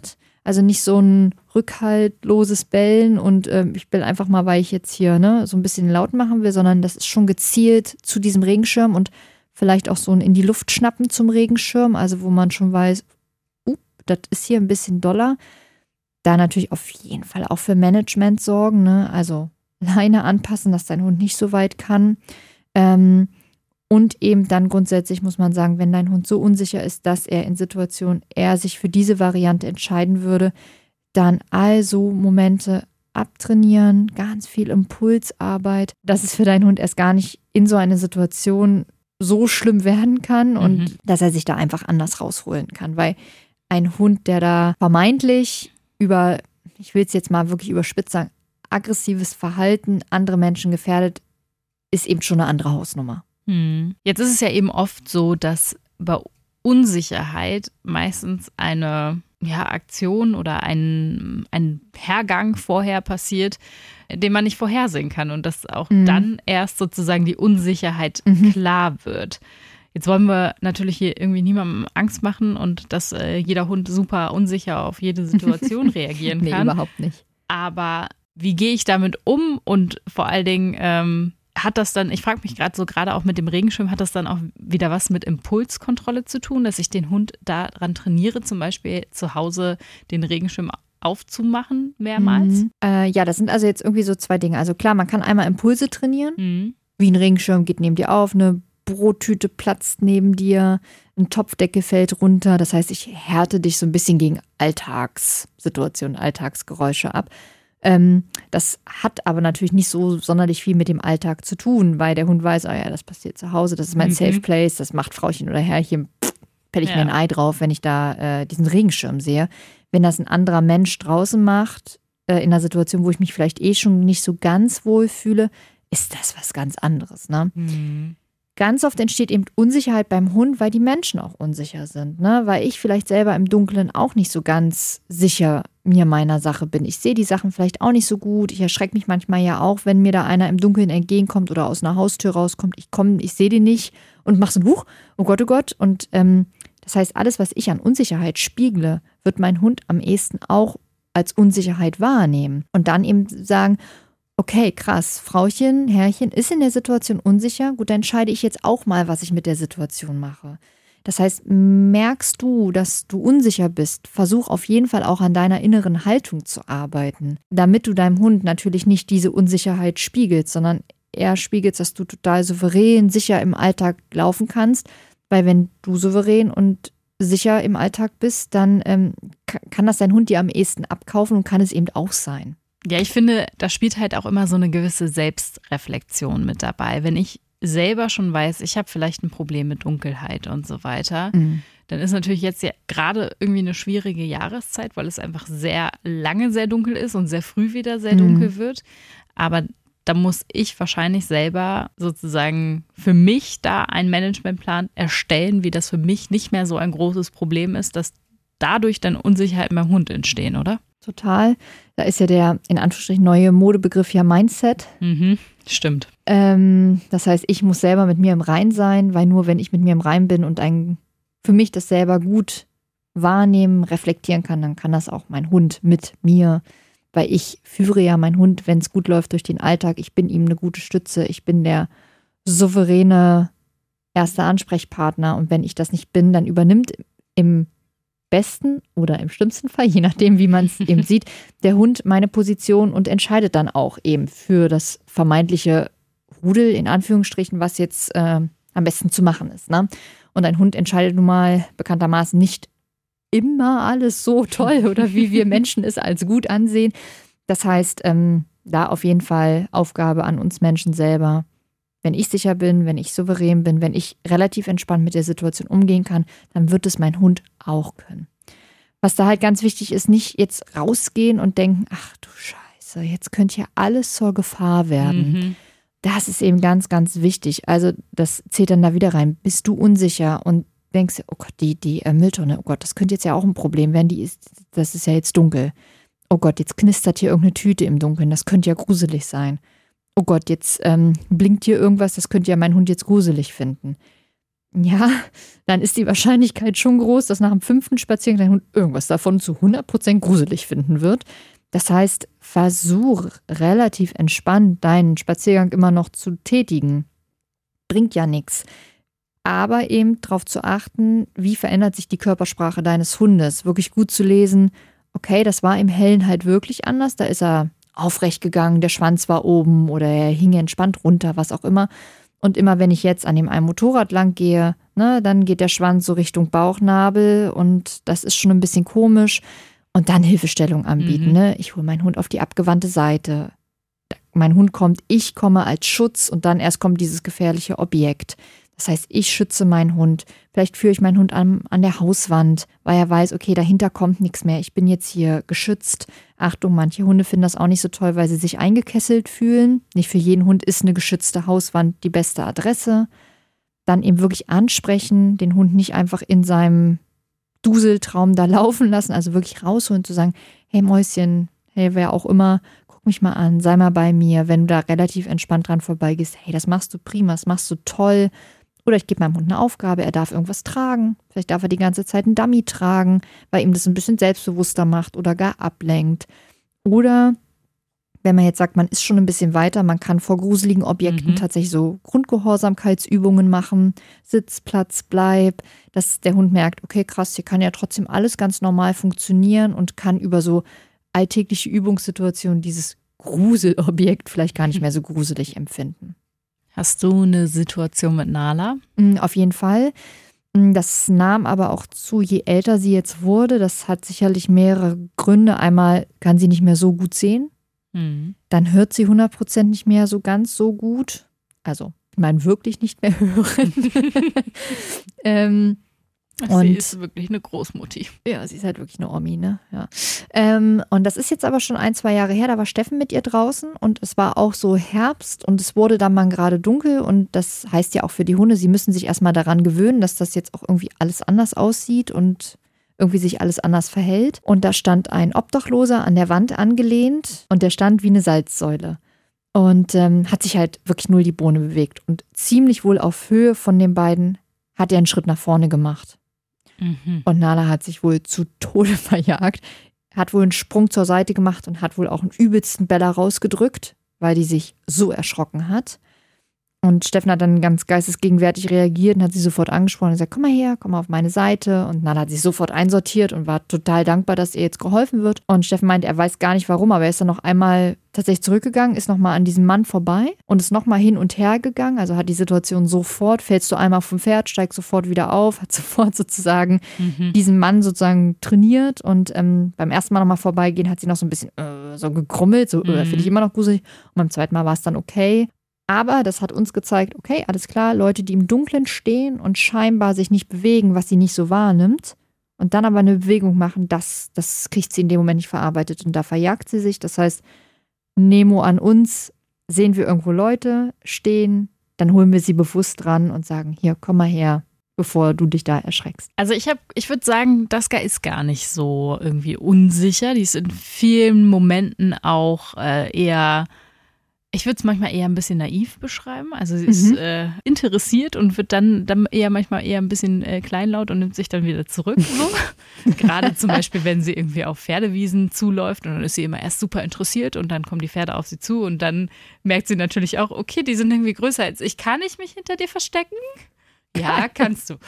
Also nicht so ein rückhaltloses Bellen und ich bell einfach mal, weil ich jetzt hier so ein bisschen laut machen will, sondern das ist schon gezielt zu diesem Regenschirm und vielleicht auch so ein in die Luft schnappen zum Regenschirm, also wo man schon weiß, das ist hier ein bisschen doller. Da natürlich auf jeden Fall auch für Management sorgen, ne? Also Leine anpassen, dass dein Hund nicht so weit kann. Und eben dann grundsätzlich muss man sagen, wenn dein Hund so unsicher ist, dass er in Situationen eher sich für diese Variante entscheiden würde, dann also Momente abtrainieren, ganz viel Impulsarbeit, dass es für deinen Hund erst gar nicht in so eine Situation so schlimm werden kann und dass er sich da einfach anders rausholen kann. Weil ein Hund, der da vermeintlich über, ich will es jetzt mal wirklich überspitzt sagen, aggressives Verhalten andere Menschen gefährdet, ist eben schon eine andere Hausnummer. Jetzt ist es ja eben oft so, dass bei Unsicherheit meistens eine Aktion oder ein Hergang vorher passiert, den man nicht vorhersehen kann und dass auch dann erst sozusagen die Unsicherheit klar wird. Jetzt wollen wir natürlich hier irgendwie niemandem Angst machen und dass jeder Hund super unsicher auf jede Situation reagieren kann. Nee, überhaupt nicht. Aber wie gehe ich damit um und vor allen Dingen hat das dann, ich frage mich gerade auch mit dem Regenschirm, hat das dann auch wieder was mit Impulskontrolle zu tun, dass ich den Hund daran trainiere, zum Beispiel zu Hause den Regenschirm aufzumachen mehrmals? Ja, das sind also jetzt irgendwie so zwei Dinge. Also klar, man kann einmal Impulse trainieren, wie ein Regenschirm geht neben dir auf, eine Brottüte platzt neben dir, ein Topfdeckel fällt runter. Das heißt, ich härte dich so ein bisschen gegen Alltagssituationen, Alltagsgeräusche ab. Das hat aber natürlich nicht so sonderlich viel mit dem Alltag zu tun, weil der Hund weiß, oh ja, das passiert zu Hause, das ist mein Safe Place, das macht Frauchen oder Herrchen, pelle ich mir ein Ei drauf, wenn ich da diesen Regenschirm sehe. Wenn das ein anderer Mensch draußen macht, in einer Situation, wo ich mich vielleicht schon nicht so ganz wohl fühle, ist das was ganz anderes, ne? Ganz oft entsteht eben Unsicherheit beim Hund, weil die Menschen auch unsicher sind, ne? Weil ich vielleicht selber im Dunkeln auch nicht so ganz sicher mir meiner Sache bin. Ich sehe die Sachen vielleicht auch nicht so gut. Ich erschrecke mich manchmal ja auch, wenn mir da einer im Dunkeln entgegenkommt oder aus einer Haustür rauskommt. Ich sehe den nicht und mache so ein Huch, oh Gott. Und das heißt, alles, was ich an Unsicherheit spiegle, wird mein Hund am ehesten auch als Unsicherheit wahrnehmen. Und dann eben sagen, okay, krass, Frauchen, Herrchen ist in der Situation unsicher. Gut, dann entscheide ich jetzt auch mal, was ich mit der Situation mache. Das heißt, merkst du, dass du unsicher bist, versuch auf jeden Fall auch an deiner inneren Haltung zu arbeiten, damit du deinem Hund natürlich nicht diese Unsicherheit spiegelst, sondern eher spiegelst, dass du total souverän, sicher im Alltag laufen kannst, weil wenn du souverän und sicher im Alltag bist, dann kann das dein Hund dir am ehesten abkaufen und kann es eben auch sein. Ja, ich finde, da spielt halt auch immer so eine gewisse Selbstreflexion mit dabei. Wenn ich selber schon weiß, ich habe vielleicht ein Problem mit Dunkelheit und so weiter, dann ist natürlich jetzt ja gerade irgendwie eine schwierige Jahreszeit, weil es einfach sehr lange sehr dunkel ist und sehr früh wieder sehr dunkel wird. Aber da muss ich wahrscheinlich selber sozusagen für mich da einen Managementplan erstellen, wie das für mich nicht mehr so ein großes Problem ist, dass dadurch dann Unsicherheiten beim Hund entstehen, oder? Total. Da ist ja der, in Anführungsstrichen, neue Modebegriff ja Mindset. Stimmt. Das heißt, ich muss selber mit mir im Reinen sein, weil nur wenn ich mit mir im Reinen bin und für mich das selber gut wahrnehmen, reflektieren kann, dann kann das auch mein Hund mit mir. Weil ich führe ja meinen Hund, wenn es gut läuft, durch den Alltag. Ich bin ihm eine gute Stütze. Ich bin der souveräne erste Ansprechpartner. Und wenn ich das nicht bin, dann übernimmt im besten oder im schlimmsten Fall, je nachdem, wie man es eben sieht, der Hund meine Position und entscheidet dann auch eben für das vermeintliche Rudel, in Anführungsstrichen, was jetzt am besten zu machen ist. Ne? Und ein Hund entscheidet nun mal bekanntermaßen nicht immer alles so toll oder wie wir Menschen es als gut ansehen. Das heißt, da auf jeden Fall Aufgabe an uns Menschen selber. Wenn ich sicher bin, wenn ich souverän bin, wenn ich relativ entspannt mit der Situation umgehen kann, dann wird es mein Hund auch können. Was da halt ganz wichtig ist, nicht jetzt rausgehen und denken, ach du Scheiße, jetzt könnte ja alles zur Gefahr werden. Das ist eben ganz, ganz wichtig. Also das zählt dann da wieder rein. Bist du unsicher und denkst, oh Gott, die Mülltonne, oh Gott, das könnte jetzt ja auch ein Problem werden, das ist ja jetzt dunkel. Oh Gott, jetzt knistert hier irgendeine Tüte im Dunkeln, das könnte ja gruselig sein. Oh Gott, jetzt blinkt hier irgendwas, das könnte ja mein Hund jetzt gruselig finden. Ja, dann ist die Wahrscheinlichkeit schon groß, dass nach dem 5. Spaziergang dein Hund irgendwas davon zu 100% gruselig finden wird. Das heißt, versuch relativ entspannt deinen Spaziergang immer noch zu tätigen. Bringt ja nichts. Aber eben darauf zu achten, wie verändert sich die Körpersprache deines Hundes. Wirklich gut zu lesen, okay, das war im Hellen halt wirklich anders. Da ist er aufrecht gegangen, der Schwanz war oben oder er hing entspannt runter, was auch immer. Und immer wenn ich jetzt an dem einen Motorrad lang gehe, ne, dann geht der Schwanz so Richtung Bauchnabel und das ist schon ein bisschen komisch. Und dann Hilfestellung anbieten. Ne? Ich hole meinen Hund auf die abgewandte Seite. Mein Hund kommt, ich komme als Schutz und dann erst kommt dieses gefährliche Objekt. Das heißt, ich schütze meinen Hund. Vielleicht führe ich meinen Hund an der Hauswand, weil er weiß, okay, dahinter kommt nichts mehr. Ich bin jetzt hier geschützt. Achtung, manche Hunde finden das auch nicht so toll, weil sie sich eingekesselt fühlen. Nicht für jeden Hund ist eine geschützte Hauswand die beste Adresse. Dann eben wirklich ansprechen, den Hund nicht einfach in seinem Duseltraum da laufen lassen, also wirklich rausholen, zu sagen, hey Mäuschen, hey wer auch immer, guck mich mal an, sei mal bei mir, wenn du da relativ entspannt dran vorbeigehst, hey, das machst du prima, das machst du toll. Oder ich gebe meinem Hund eine Aufgabe, er darf irgendwas tragen. Vielleicht darf er die ganze Zeit einen Dummy tragen, weil ihm das ein bisschen selbstbewusster macht oder gar ablenkt. Oder wenn man jetzt sagt, man ist schon ein bisschen weiter, man kann vor gruseligen Objekten tatsächlich so Grundgehorsamkeitsübungen machen, Sitz, Platz, Bleib, dass der Hund merkt, okay, krass, hier kann ja trotzdem alles ganz normal funktionieren und kann über so alltägliche Übungssituationen dieses Gruselobjekt vielleicht gar nicht mehr so gruselig empfinden. Hast du eine Situation mit Nala? Auf jeden Fall. Das nahm aber auch zu, je älter sie jetzt wurde. Das hat sicherlich mehrere Gründe. Einmal kann sie nicht mehr so gut sehen. Dann hört sie 100% nicht mehr so ganz so gut. Also, ich meine wirklich nicht mehr hören. Sie ist wirklich eine Großmutti. Ja, sie ist halt wirklich eine Omi, ne? Ja. Und das ist jetzt aber schon 1-2 Jahre her, da war Steffen mit ihr draußen und es war auch so Herbst und es wurde dann mal gerade dunkel und das heißt ja auch für die Hunde, sie müssen sich erstmal daran gewöhnen, dass das jetzt auch irgendwie alles anders aussieht und irgendwie sich alles anders verhält. Und da stand ein Obdachloser an der Wand angelehnt und der stand wie eine Salzsäule. Und hat sich halt wirklich null die Bohne bewegt. Und ziemlich wohl auf Höhe von den beiden hat er einen Schritt nach vorne gemacht. Und Nala hat sich wohl zu Tode verjagt, hat wohl einen Sprung zur Seite gemacht und hat wohl auch einen übelsten Beller rausgedrückt, weil die sich so erschrocken hat. Und Steffen hat dann ganz geistesgegenwärtig reagiert und hat sie sofort angesprochen und gesagt, komm mal her, komm mal auf meine Seite. Und Nala hat sich sofort einsortiert und war total dankbar, dass ihr jetzt geholfen wird. Und Steffen meint, er weiß gar nicht warum, aber er ist dann noch einmal tatsächlich zurückgegangen, ist nochmal an diesem Mann vorbei und ist nochmal hin und her gegangen. Also hat die Situation sofort, fällst du einmal vom Pferd, steigst sofort wieder auf, hat sofort sozusagen diesen Mann sozusagen trainiert. Und beim ersten Mal nochmal vorbeigehen hat sie noch so ein bisschen so gegrummelt, so finde ich immer noch gruselig. Und beim zweiten Mal war es dann okay. Aber das hat uns gezeigt, okay, alles klar, Leute, die im Dunkeln stehen und scheinbar sich nicht bewegen, was sie nicht so wahrnimmt und dann aber eine Bewegung machen, das kriegt sie in dem Moment nicht verarbeitet und da verjagt sie sich. Das heißt, Nemo an uns, sehen wir irgendwo Leute stehen, dann holen wir sie bewusst dran und sagen, hier, komm mal her, bevor du dich da erschreckst. Also ich würde sagen, Daska ist gar nicht so irgendwie unsicher. Die ist in vielen Momenten auch eher... Ich würde es manchmal eher ein bisschen naiv beschreiben. Also sie ist interessiert und wird dann manchmal eher ein bisschen kleinlaut und nimmt sich dann wieder zurück. So. Gerade zum Beispiel, wenn sie irgendwie auf Pferdewiesen zuläuft und dann ist sie immer erst super interessiert und dann kommen die Pferde auf sie zu und dann merkt sie natürlich auch, okay, die sind irgendwie größer als ich. Kann ich mich hinter dir verstecken? Ja, kannst du.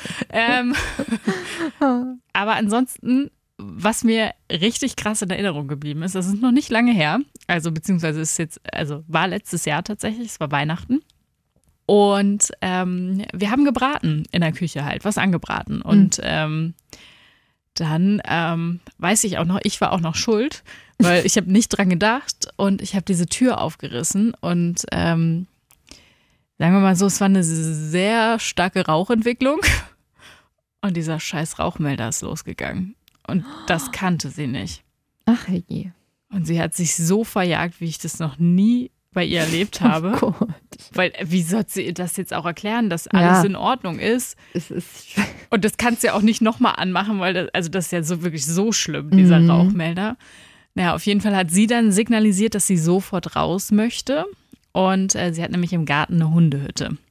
Aber ansonsten... Was mir richtig krass in Erinnerung geblieben ist, das ist noch nicht lange her, also beziehungsweise war letztes Jahr tatsächlich, es war Weihnachten. Und wir haben gebraten in der Küche halt, was angebraten. Und dann weiß ich auch noch, ich war auch noch schuld, weil ich habe nicht dran gedacht und ich habe diese Tür aufgerissen und sagen wir mal so, es war eine sehr starke Rauchentwicklung und dieser scheiß Rauchmelder ist losgegangen. Und das kannte sie nicht. Ach je. Und sie hat sich so verjagt, wie ich das noch nie bei ihr erlebt habe. Oh Gott. Weil, wie soll sie das jetzt auch erklären, dass alles in Ordnung ist? Und das kannst du ja auch nicht nochmal anmachen, weil das ist ja so wirklich so schlimm, dieser Rauchmelder. Naja, auf jeden Fall hat sie dann signalisiert, dass sie sofort raus möchte. Und sie hat nämlich im Garten eine Hundehütte.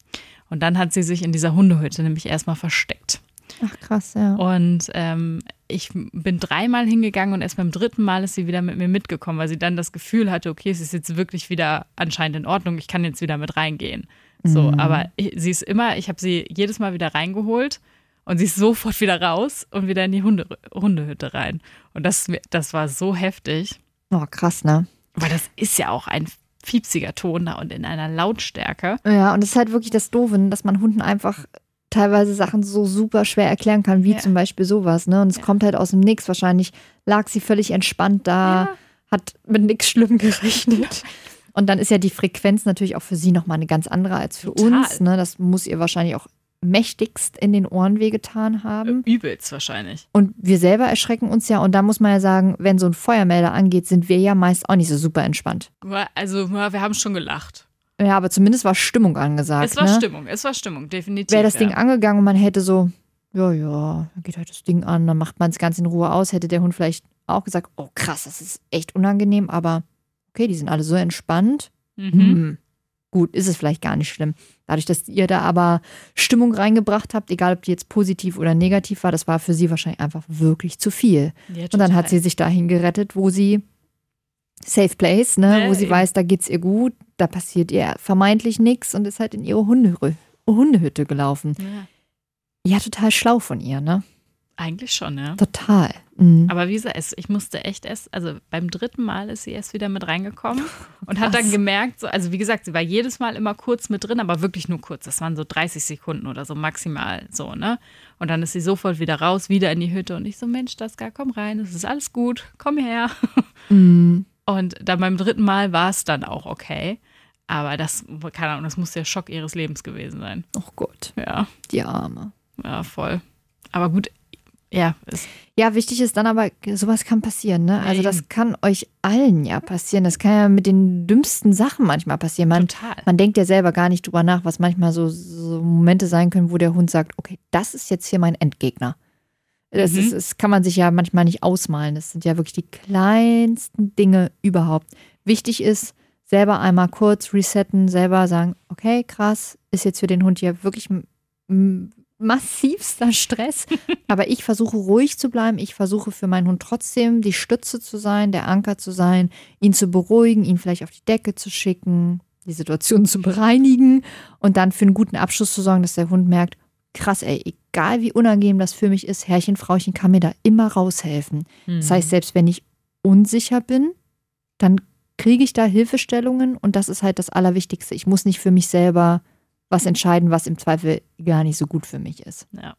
Und dann hat sie sich in dieser Hundehütte nämlich erstmal versteckt. Ach krass, ja. Und ich bin 3-mal hingegangen und erst beim 3. Mal ist sie wieder mit mir mitgekommen, weil sie dann das Gefühl hatte, okay, es ist jetzt wirklich wieder anscheinend in Ordnung, ich kann jetzt wieder mit reingehen. So, aber sie ist immer, ich habe sie jedes Mal wieder reingeholt und sie ist sofort wieder raus und wieder in die Hundehütte rein. Und das war so heftig. Oh, krass, ne? Weil das ist ja auch ein fiepsiger Ton da und in einer Lautstärke. Ja, und das ist halt wirklich das Doofe, dass man Hunden einfach teilweise Sachen so super schwer erklären kann, wie zum Beispiel sowas, ne? Und es kommt halt aus dem Nix. Wahrscheinlich lag sie völlig entspannt da, hat mit nichts Schlimm gerechnet. Und dann ist ja die Frequenz natürlich auch für sie nochmal eine ganz andere als für uns. Ne? Das muss ihr wahrscheinlich auch mächtigst in den Ohren wehgetan haben. Übelst wahrscheinlich. Und wir selber erschrecken uns ja. Und da muss man ja sagen, wenn so ein Feuermelder angeht, sind wir ja meist auch nicht so super entspannt. Also wir haben schon gelacht. Ja, aber zumindest war Stimmung angesagt. Es war Stimmung, definitiv. Wäre das Ding angegangen und man hätte so, dann geht halt das Ding an, dann macht man es ganz in Ruhe aus, hätte der Hund vielleicht auch gesagt, oh krass, das ist echt unangenehm, aber okay, die sind alle so entspannt. Gut, ist es vielleicht gar nicht schlimm. Dadurch, dass ihr da aber Stimmung reingebracht habt, egal ob die jetzt positiv oder negativ war, das war für sie wahrscheinlich einfach wirklich zu viel. Ja, und dann hat sie sich dahin gerettet, wo sie Safe Place, ne, wo sie weiß, da geht's ihr gut, da passiert ihr vermeintlich nichts und ist halt in ihre Hundehütte gelaufen. Ja, total schlau von ihr, ne? Eigentlich schon, ja. Total. Aber wie gesagt, ich musste echt also beim 3. Mal ist sie erst wieder mit reingekommen und hat dann gemerkt, so, also wie gesagt, sie war jedes Mal immer kurz mit drin, aber wirklich nur kurz. Das waren so 30 Sekunden oder so maximal so, ne? Und dann ist sie sofort wieder raus, wieder in die Hütte und ich so, Mensch, Daska, komm rein, es ist alles gut, komm her. Und dann beim 3. Mal war es dann auch okay. Aber das, keine Ahnung, das muss der Schock ihres Lebens gewesen sein. Oh Gott. Ja. Die Arme. Ja, voll. Aber gut, ja. Ja, wichtig ist dann aber, sowas kann passieren, ne? Also das kann euch allen ja passieren. Das kann ja mit den dümmsten Sachen manchmal passieren. Man denkt ja selber gar nicht drüber nach, was manchmal so Momente sein können, wo der Hund sagt, okay, das ist jetzt hier mein Endgegner. Das kann man sich ja manchmal nicht ausmalen. Das sind ja wirklich die kleinsten Dinge überhaupt. Wichtig ist, selber einmal kurz resetten, selber sagen, okay, krass, ist jetzt für den Hund hier wirklich massivster Stress. Aber ich versuche ruhig zu bleiben. Ich versuche für meinen Hund trotzdem die Stütze zu sein, der Anker zu sein, ihn zu beruhigen, ihn vielleicht auf die Decke zu schicken, die Situation zu bereinigen und dann für einen guten Abschluss zu sorgen, dass der Hund merkt, krass, ey, egal wie unangenehm das für mich ist, Herrchen, Frauchen kann mir da immer raushelfen. Das heißt, selbst wenn ich unsicher bin, dann kriege ich da Hilfestellungen und das ist halt das Allerwichtigste. Ich muss nicht für mich selber was entscheiden, was im Zweifel gar nicht so gut für mich ist. Ja.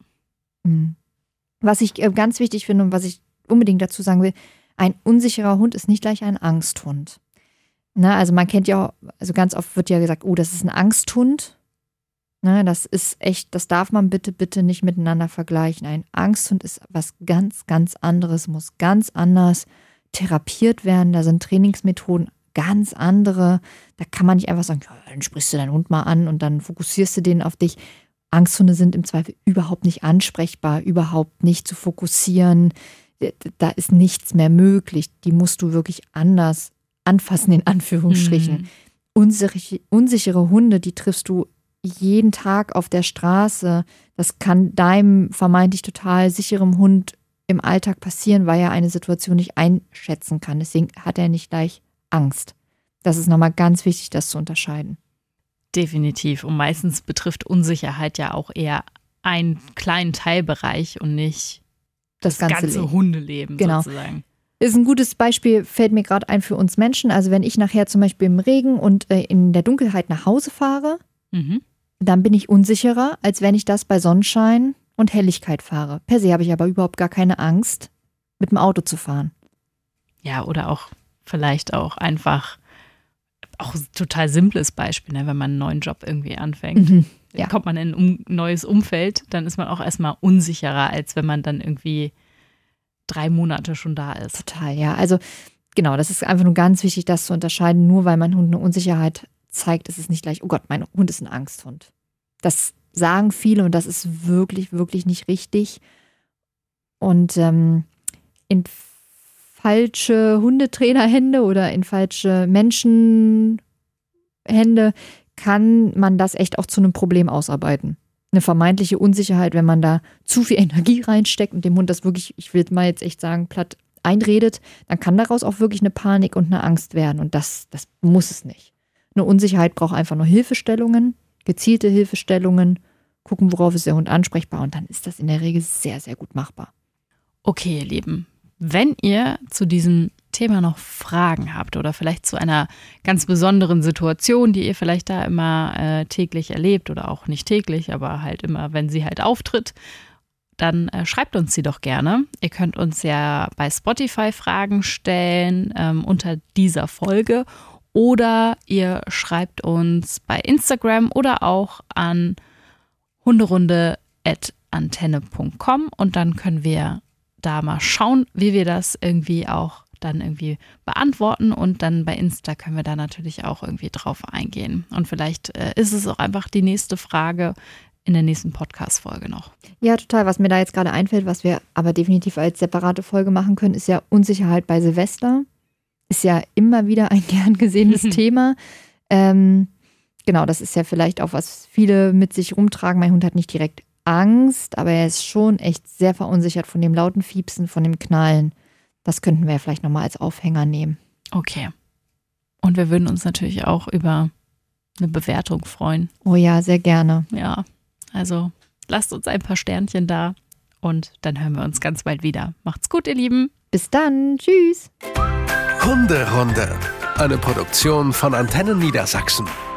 Was ich ganz wichtig finde und was ich unbedingt dazu sagen will, ein unsicherer Hund ist nicht gleich ein Angsthund. Na, also man kennt ja, also ganz oft wird ja gesagt, oh, das ist ein Angsthund. Na, das ist echt, das darf man bitte nicht miteinander vergleichen. Ein Angsthund ist was ganz, ganz anderes, muss ganz anders therapiert werden. Da sind Trainingsmethoden ganz andere. Da kann man nicht einfach sagen, ja, dann sprichst du deinen Hund mal an und dann fokussierst du den auf dich. Angsthunde sind im Zweifel überhaupt nicht ansprechbar, überhaupt nicht zu fokussieren. Da ist nichts mehr möglich. Die musst du wirklich anders anfassen, in Anführungsstrichen. Unsichere Hunde, die triffst du jeden Tag auf der Straße. Das kann deinem vermeintlich total sicheren Hund im Alltag passieren, weil er eine Situation nicht einschätzen kann. Deswegen hat er nicht gleich Angst. Das ist nochmal ganz wichtig, das zu unterscheiden. Definitiv. Und meistens betrifft Unsicherheit ja auch eher einen kleinen Teilbereich und nicht das ganze Hundeleben sozusagen. Ist ein gutes Beispiel, fällt mir gerade ein für uns Menschen. Also wenn ich nachher zum Beispiel im Regen und in der Dunkelheit nach Hause fahre, dann bin ich unsicherer, als wenn ich das bei Sonnenschein und Helligkeit fahre. Per se habe ich aber überhaupt gar keine Angst, mit dem Auto zu fahren. Ja, oder auch vielleicht auch einfach, auch ein total simples Beispiel, ne? Wenn man einen neuen Job irgendwie anfängt. Ja. Kommt man in ein neues Umfeld, dann ist man auch erstmal unsicherer, als wenn man dann irgendwie 3 Monate schon da ist. Total, ja. Also genau, das ist einfach nur ganz wichtig, das zu unterscheiden. Nur weil mein Hund eine Unsicherheit zeigt, ist es nicht gleich, oh Gott, mein Hund ist ein Angsthund. Das sagen viele und das ist wirklich, wirklich nicht richtig. Und in falsche Hundetrainerhände oder in falsche Menschenhände kann man das echt auch zu einem Problem ausarbeiten. Eine vermeintliche Unsicherheit, wenn man da zu viel Energie reinsteckt und dem Hund das wirklich, ich will mal jetzt echt sagen, platt einredet, dann kann daraus auch wirklich eine Panik und eine Angst werden. Und das muss es nicht. Eine Unsicherheit braucht einfach nur Hilfestellungen, gezielte Hilfestellungen, gucken, worauf ist der Hund ansprechbar und dann ist das in der Regel sehr, sehr gut machbar. Okay, ihr Lieben, wenn ihr zu diesem Thema noch Fragen habt oder vielleicht zu einer ganz besonderen Situation, die ihr vielleicht da immer täglich erlebt oder auch nicht täglich, aber halt immer, wenn sie halt auftritt, dann schreibt uns sie doch gerne. Ihr könnt uns ja bei Spotify Fragen stellen unter dieser Folge oder ihr schreibt uns bei Instagram oder auch an hunderunde@antenne.com und dann können wir da mal schauen, wie wir das irgendwie auch dann irgendwie beantworten und dann bei Insta können wir da natürlich auch irgendwie drauf eingehen. Und vielleicht ist es auch einfach die nächste Frage in der nächsten Podcast-Folge noch. Ja, total. Was mir da jetzt gerade einfällt, was wir aber definitiv als separate Folge machen können, ist ja Unsicherheit bei Silvester. Ist ja immer wieder ein gern gesehenes Thema. Genau, das ist ja vielleicht auch, was viele mit sich rumtragen. Mein Hund hat nicht direkt Angst, aber er ist schon echt sehr verunsichert von dem lauten Fiepsen, von dem Knallen. Das könnten wir ja vielleicht nochmal als Aufhänger nehmen. Okay. Und wir würden uns natürlich auch über eine Bewertung freuen. Oh ja, sehr gerne. Ja, also lasst uns ein paar Sternchen da und dann hören wir uns ganz bald wieder. Macht's gut, ihr Lieben. Bis dann. Tschüss. Hunderunde, eine Produktion von Antennen Niedersachsen.